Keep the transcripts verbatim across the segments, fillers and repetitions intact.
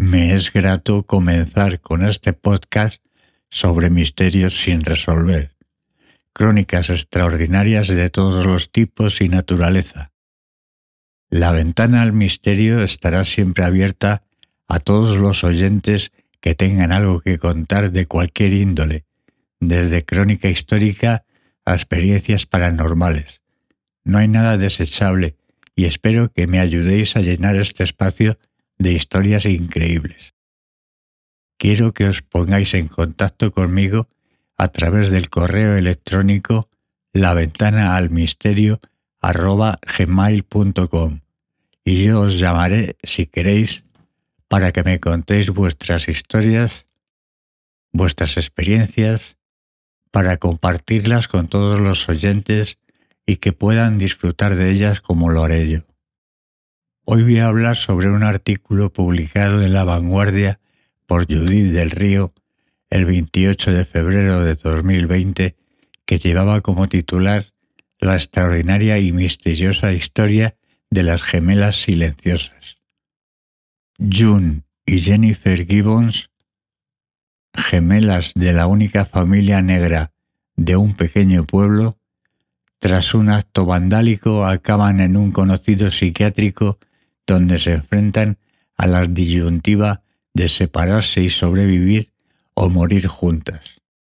Me es grato comenzar con este podcast sobre misterios sin resolver, crónicas extraordinarias de todos los tipos y naturaleza. La ventana al misterio estará siempre abierta a todos los oyentes que tengan algo que contar de cualquier índole, desde crónica histórica a experiencias paranormales. No hay nada desechable y espero que me ayudéis a llenar este espacio de historias increíbles. Quiero que os pongáis en contacto conmigo a través del correo electrónico laventanaAlmisterio arroba gmail punto com y yo os llamaré si queréis para que me contéis vuestras historias, vuestras experiencias, para compartirlas con todos los oyentes y que puedan disfrutar de ellas como lo haré yo. Hoy voy a hablar sobre un artículo publicado en La Vanguardia por Judith del Río el veintiocho de febrero de dos mil veinte, que llevaba como titular La extraordinaria y misteriosa historia de las gemelas silenciosas. June y Jennifer Gibbons, gemelas de la única familia negra de un pequeño pueblo, tras un acto vandálico acaban en un conocido psiquiátrico donde se enfrentan a la disyuntiva de separarse y sobrevivir o morir juntas.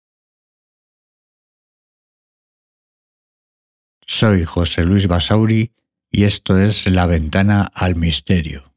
Soy José Luis Basauri y esto es La Ventana al Misterio.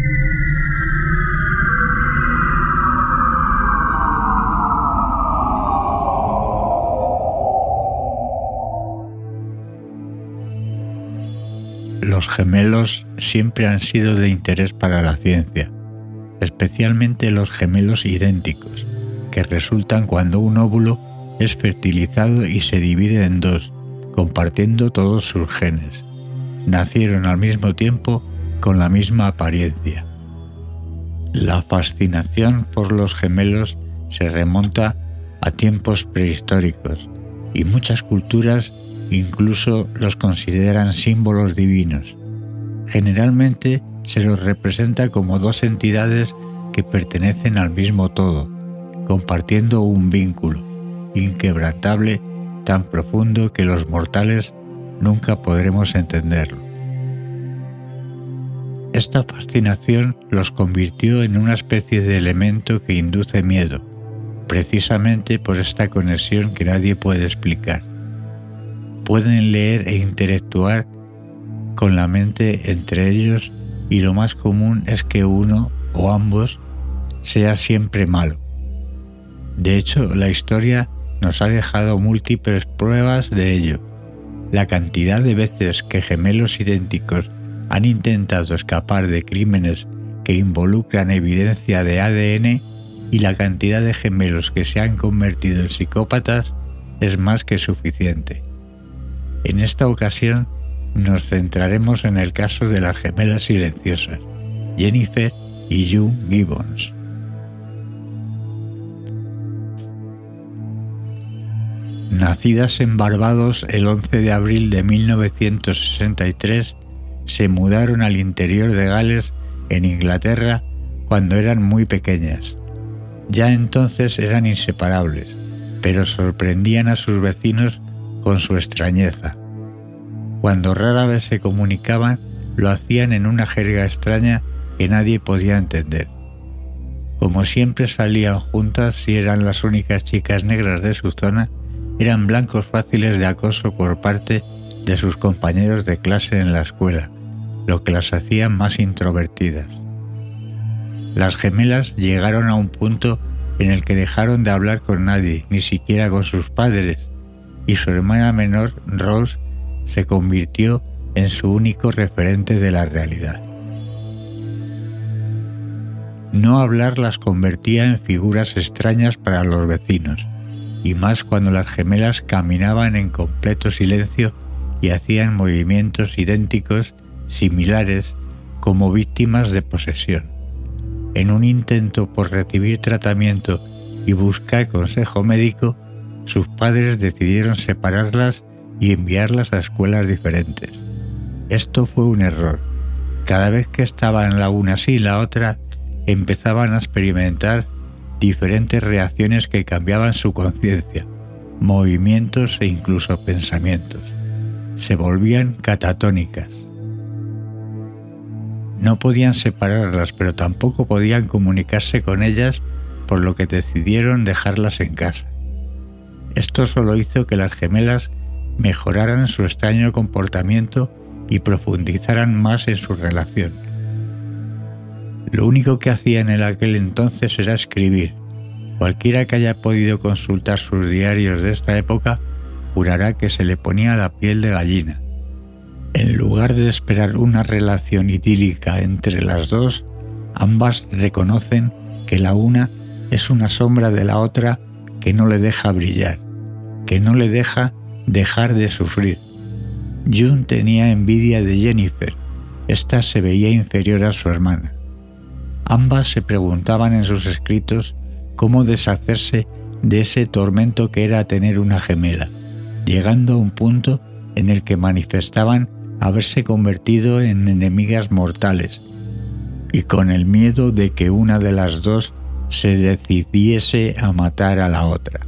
Los gemelos siempre han sido de interés para la ciencia, especialmente los gemelos idénticos, que resultan cuando un óvulo es fertilizado y se divide en dos, compartiendo todos sus genes. Nacieron al mismo tiempo con la misma apariencia. La fascinación por los gemelos se remonta a tiempos prehistóricos y muchas culturas incluso los consideran símbolos divinos. Generalmente se los representa como dos entidades que pertenecen al mismo todo, compartiendo un vínculo inquebrantable tan profundo que los mortales nunca podremos entenderlo. Esta fascinación los convirtió en una especie de elemento que induce miedo, precisamente por esta conexión que nadie puede explicar. Pueden leer e interactuar con la mente entre ellos y lo más común es que uno o ambos sea siempre malo. De hecho, la historia nos ha dejado múltiples pruebas de ello. La cantidad de veces que gemelos idénticos han intentado escapar de crímenes que involucran evidencia de A D N y la cantidad de gemelos que se han convertido en psicópatas es más que suficiente. En esta ocasión nos centraremos en el caso de las gemelas silenciosas, Jennifer y June Gibbons. Nacidas en Barbados el once de abril de mil novecientos sesenta y tres, se mudaron al interior de Gales, en Inglaterra, cuando eran muy pequeñas. Ya entonces eran inseparables, pero sorprendían a sus vecinos con su extrañeza. Cuando rara vez se comunicaban, lo hacían en una jerga extraña que nadie podía entender. Como siempre salían juntas y eran las únicas chicas negras de su zona, eran blancos fáciles de acoso por parte de sus compañeros de clase en la escuela, lo que las hacía más introvertidas. Las gemelas llegaron a un punto en el que dejaron de hablar con nadie, ni siquiera con sus padres, y su hermana menor, Rose, se convirtió en su único referente de la realidad. No hablar las convertía en figuras extrañas para los vecinos, y más cuando las gemelas caminaban en completo silencio y hacían movimientos idénticos, similares, como víctimas de posesión. En un intento por recibir tratamiento y buscar consejo médico, sus padres decidieron separarlas y enviarlas a escuelas diferentes. Esto fue un error. Cada vez que estaban la una sí y la otra, empezaban a experimentar diferentes reacciones que cambiaban su conciencia, movimientos e incluso pensamientos. Se volvían catatónicas. No podían separarlas, pero tampoco podían comunicarse con ellas, por lo que decidieron dejarlas en casa. Esto solo hizo que las gemelas mejoraran su extraño comportamiento y profundizaran más en su relación. Lo único que hacían en aquel entonces era escribir. Cualquiera que haya podido consultar sus diarios de esta época jurará que se le ponía la piel de gallina. En lugar de esperar una relación idílica entre las dos, ambas reconocen que la una es una sombra de la otra que no le deja brillar, que no le deja dejar de sufrir. June tenía envidia de Jennifer. Esta se veía inferior a su hermana. Ambas se preguntaban en sus escritos cómo deshacerse de ese tormento que era tener una gemela, llegando a un punto en el que manifestaban haberse convertido en enemigas mortales y con el miedo de que una de las dos se decidiese a matar a la otra.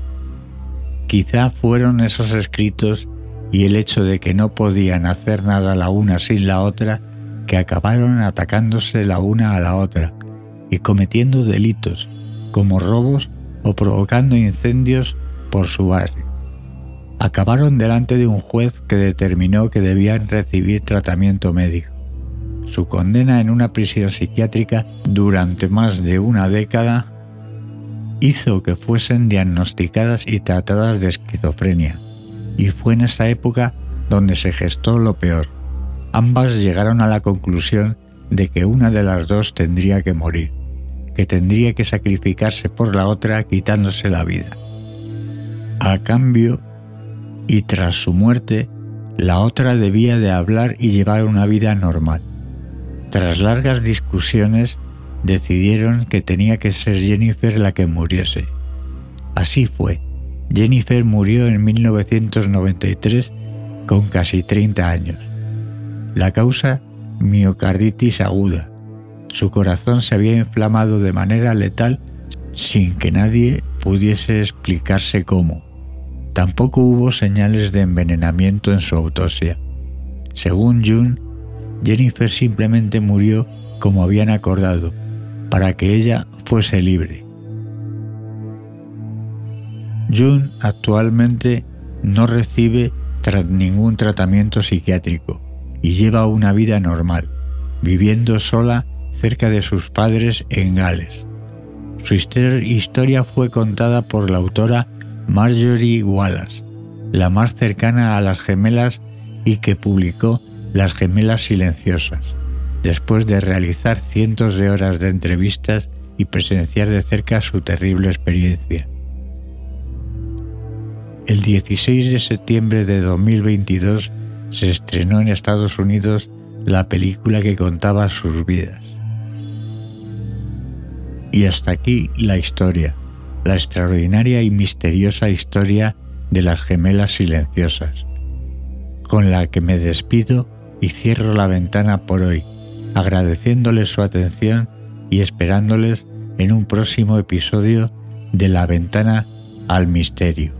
Quizá fueron esos escritos y el hecho de que no podían hacer nada la una sin la otra que acabaron atacándose la una a la otra y cometiendo delitos como robos o provocando incendios por su barrio. Acabaron delante de un juez que determinó que debían recibir tratamiento médico. Su condena en una prisión psiquiátrica durante más de una década hizo que fuesen diagnosticadas y tratadas de esquizofrenia, y fue en esa época donde se gestó lo peor. Ambas llegaron a la conclusión de que una de las dos tendría que morir, que tendría que sacrificarse por la otra quitándose la vida. A cambio, y tras su muerte, la otra debía de hablar y llevar una vida normal. Tras largas discusiones, decidieron que tenía que ser Jennifer la que muriese. Así fue. Jennifer murió en mil novecientos noventa y tres con casi treinta años. La causa, miocarditis aguda. Su corazón se había inflamado de manera letal sin que nadie pudiese explicarse cómo. Tampoco hubo señales de envenenamiento en su autopsia. Según June, Jennifer simplemente murió como habían acordado, para que ella fuese libre. June actualmente no recibe tra- ningún tratamiento psiquiátrico y lleva una vida normal, viviendo sola cerca de sus padres en Gales. Su historia fue contada por la autora Marjorie Wallace, la más cercana a las gemelas y que publicó Las gemelas silenciosas, después de realizar cientos de horas de entrevistas y presenciar de cerca su terrible experiencia. El dieciséis de septiembre de dos mil veintidós se estrenó en Estados Unidos la película que contaba sus vidas. Y hasta aquí la historia, la extraordinaria y misteriosa historia de las gemelas silenciosas, con la que me despido y cierro la ventana por hoy, agradeciéndoles su atención y esperándoles en un próximo episodio de La Ventana al Misterio.